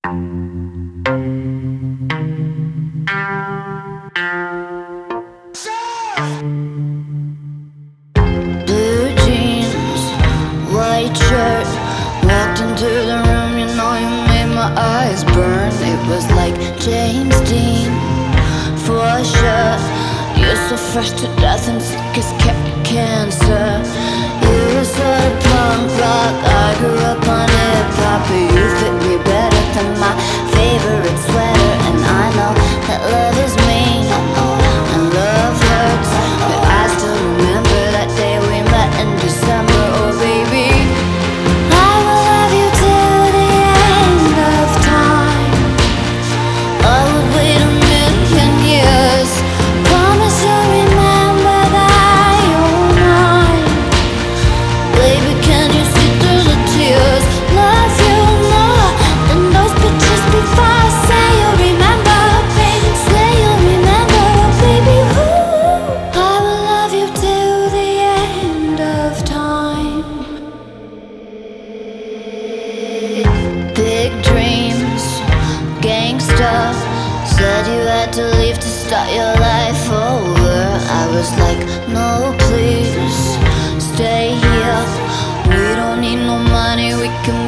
Blue jeans, white shirt. Walked into the room, you know you made my eyes burn. It was like James Dean, for sure. You're so fresh to death and sick as cancer. You were sort of punk rock, I grew up on hip-hop. But you fit me better than my favorite sweater. And I know that love is mean and love hurts, but I still remember that day we met in December. Oh baby, I will love you till the end of time. I would wait a million years. Promise you'll remember that you're mine. Baby, can you see through the tears? Love you more than those pictures before. I say you'll remember, baby. Say you'll remember, baby. Ooh, I will love you till the end of time. Big dreams, gangsta. Said you had to leave to start your life over. I was like, no, please, stay here. We don't need no money, we can